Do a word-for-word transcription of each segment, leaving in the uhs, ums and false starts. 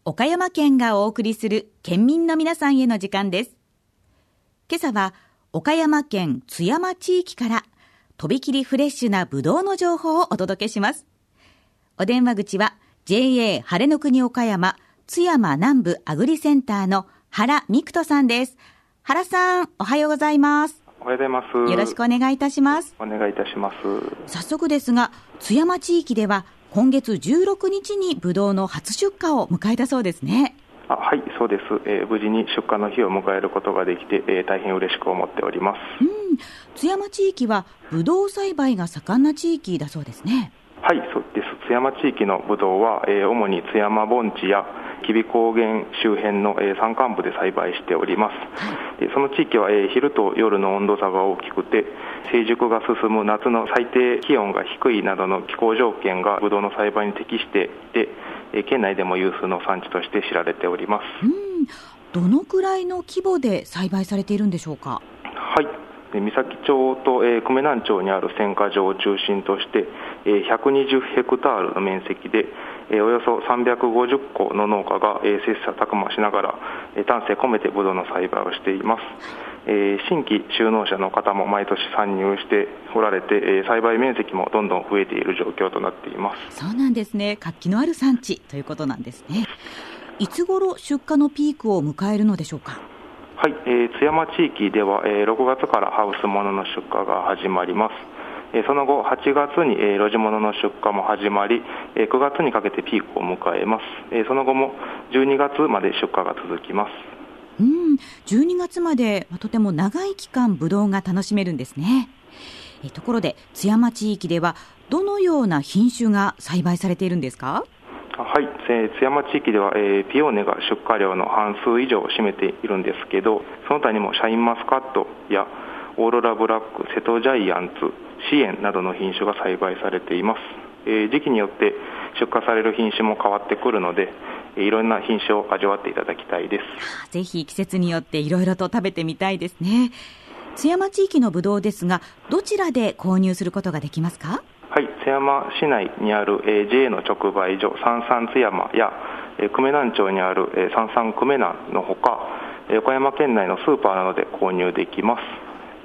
岡山県がお送りする県民の皆さんへの時間です。今朝は岡山県津山地域からとびきりフレッシュなぶどうの情報をお届けします。お電話口は ジェイエー 晴れの国岡山津山南部アグリセンターの原美久人さんです。原さん、おはようございます。 おはようございます。 よろしくお願いいたします。 お願いいたします。 早速ですが、津山地域では今月じゅうろくにちにぶどうの初出荷を迎えたそうですね。 あ、はい、そうです、えー、無事に出荷の日を迎えることができて、えー、大変嬉しく思っております。 うん、津山地域はぶどう栽培が盛んな地域だそうですね。 はい、そうです。津山地域のぶどうは、えー、主に津山盆地や吉備高原周辺の、えー、山間部で栽培しております。はい、でその地域は、えー、昼と夜の温度差が大きくて、成熟が進む夏の最低気温が低いなどの気候条件がぶどうの栽培に適していて、えー、県内でも有数の産地として知られております。 うん、どのくらいの規模で栽培されているんでしょうか。 はい、三崎町と、えー、久米南町にある選果場を中心として、えー、ひゃくにじゅうヘクタールの面積で、えー、およそさんびゃくごじゅっこの農家が、えー、切磋琢磨しながら、えー、丹精込めてぶどうの栽培をしています。えー、新規就農者の方も毎年参入しておられて、えー、栽培面積もどんどん増えている状況となっています。 そうなんですね。活気のある産地ということなんですね。いつ頃出荷のピークを迎えるのでしょうか。 はい、えー、津山地域では、えー、ろくがつからハウスものの出荷が始まります。えー、その後はちがつに、えー、露地物の出荷も始まり、えー、くがつにかけてピークを迎えます。えー、その後もじゅうにがつまで出荷が続きます。 うん、じゅうにがつまでとても長い期間ぶどうが楽しめるんですね。えー、ところで津山地域ではどのような品種が栽培されているんですか。 はい、えー、津山地域では、えー、ピオーネが出荷量の半数以上を占めているんですけど、その他にもシャインマスカットやオーロラブラック、瀬戸ジャイアンツ、シエンなどの品種が栽培されています。えー、時期によって出荷される品種も変わってくるので、いろんな品種を味わっていただきたいです。 ぜひ季節によっていろいろと食べてみたいですね。津山地域のぶどうですが、どちらで購入することができますか。 はい、津山市内にある、えー、ジェイエー の直売所三三津山や、えー、久米南町にある、えー、三三久米南のほか、えー、岡山県内のスーパーなどで購入できます。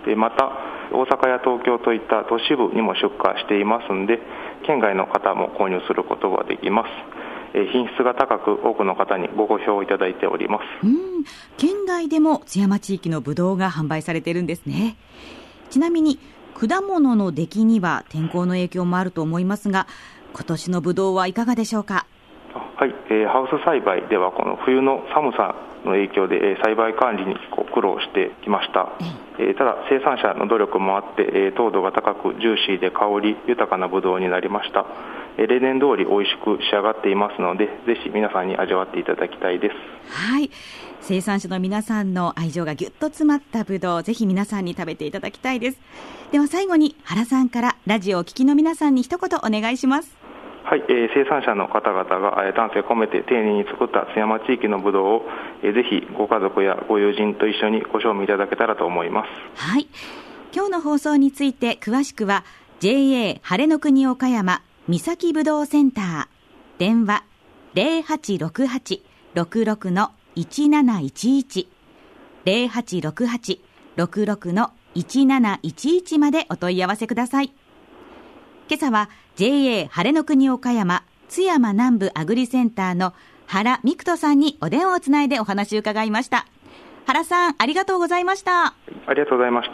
でまた大阪や東京といった都市部にも出荷していますので、県外の方も購入することができます。えー、品質が高く多くの方にご好評いただいております。 うん、県外でも津山地域のぶどうが販売されているんですね。ちなみに果物の出来には天候の影響もあると思いますが、今年のぶどうはいかがでしょうか。 はい、えー、ハウス栽培ではこの冬の寒さの影響で、えー、栽培管理にこう苦労してきました。えー、ただ生産者の努力もあって、えー、糖度が高くジューシーで香り豊かなぶどうになりました。えー、例年通り美味しく仕上がっていますので、ぜひ皆さんに味わっていただきたいです。 はい、生産者の皆さんの愛情がぎゅっと詰まったぶどう、ぜひ皆さんに食べていただきたいです。では最後に原さんからラジオをお聞きの皆さんに一言お願いします。 はい、えー、生産者の方々が、えー、丹精込めて丁寧に作った津山地域のぶどうを、えー、ぜひご家族やご友人と一緒にご賞味いただけたらと思います。 はい、今日の放送について詳しくは ジェイエー 晴れの国岡山三崎ぶどうセンター、電話 ゼロはちろくはち ろくろく いちなないちいち ゼロはちろくはち ろくろく いちなないちいちまでお問い合わせください。今朝は ジェイエー 晴れの国岡山津山南部アグリセンターの原美久人さんにお電話をつないでお話を伺いました。原さん、ありがとうございました。 ありがとうございました。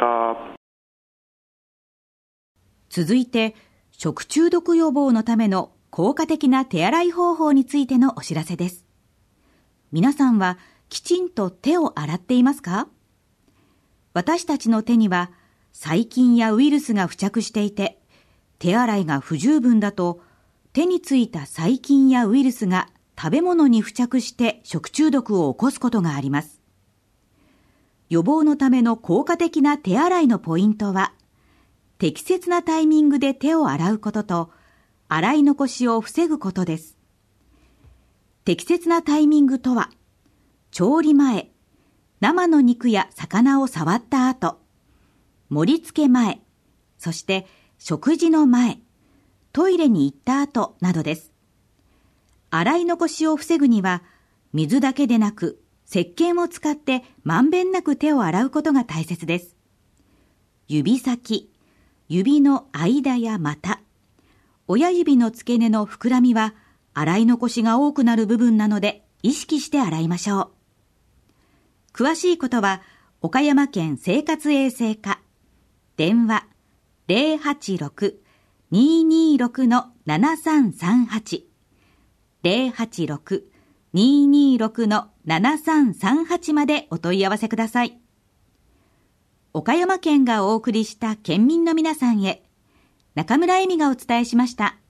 続いて食中毒予防のための効果的な手洗い方法についてのお知らせです。皆さんはきちんと手を洗っていますか？私たちの手には細菌やウイルスが付着していて、手洗いが不十分だと手についた細菌やウイルスが食べ物に付着して食中毒を起こすことがあります。予防のための効果的な手洗いのポイントは、適切なタイミングで手を洗うことと、洗い残しを防ぐことです。適切なタイミングとは、調理前、生の肉や魚を触った後、盛り付け前、そして食事の前、トイレに行った後などです。洗い残しを防ぐには、 水だけでなく、石鹸を使ってまんべんなく手を洗うことが大切です。指先、指の間や股、親指の付け根の膨らみは洗い残しが多くなる部分なので意識して洗いましょう。詳しいことは岡山県生活衛生課、電話 ゼロはちろく にーにーろく ななさんさんはち ゼロはちろく にーにーろく ななさんさんはち までお問い合わせください。岡山県がお送りした県民の皆さんへ、中村恵美がお伝えしました。